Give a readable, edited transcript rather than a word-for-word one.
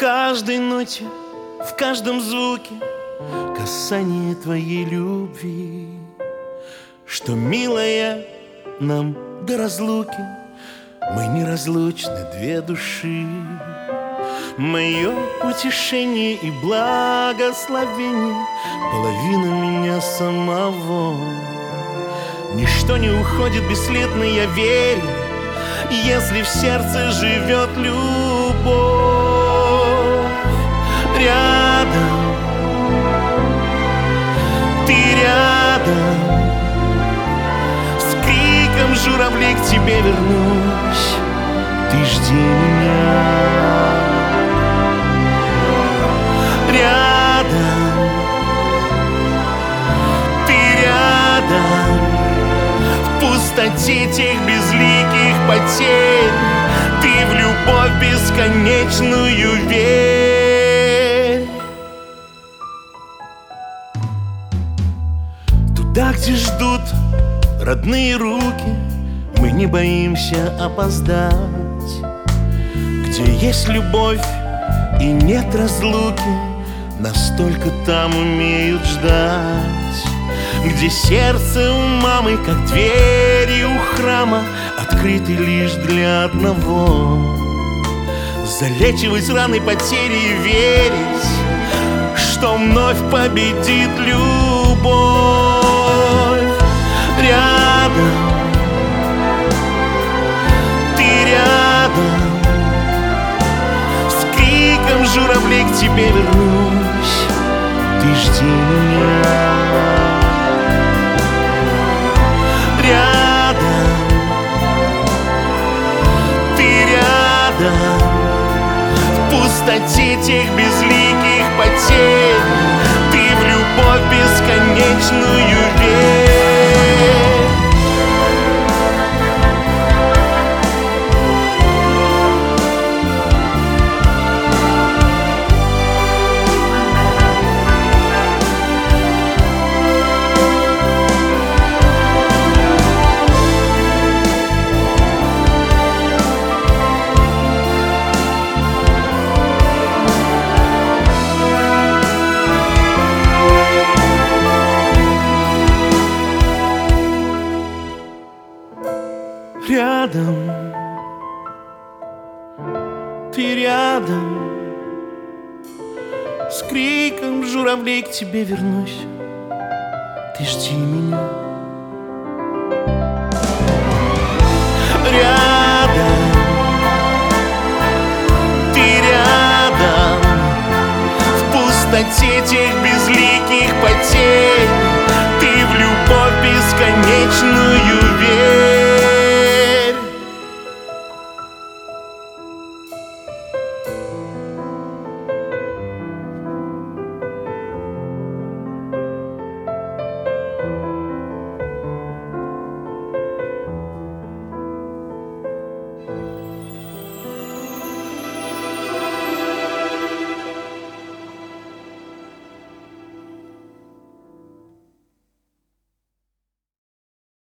каждой ноте, в каждом звуке касание твоей любви, что, милая, нам до разлуки мы неразлучны, две души. Мое утешение и благословение, половина меня самого. Ничто не уходит бесследно, я верю, если в сердце живет любовь. Рядом, ты рядом, с криком журавлей к тебе вернусь, ты жди меня. Рядом, ты рядом, в пустоте тех безликих потерь, ты в любовь бесконечную верь. Туда, где ждут родные руки, мы не боимся опоздать. Где есть любовь и нет разлуки, настолько там умеют ждать. Где сердце у мамы, как двери у храма, открыты лишь для одного: залечивать раны потери и верить, что вновь победит любовь. Рядом, ты рядом, с криком журавлей к тебе вернусь, ты жди меня. Рядом, ты рядом, в пустоте тех безликих потерь, ты в любовь бесконечную верь. Рядом, ты рядом, с криком журавлей к тебе вернусь, ты жди меня. Рядом, ты рядом, в пустоте тех безликих потерь, ты в любовь бесконечную верь.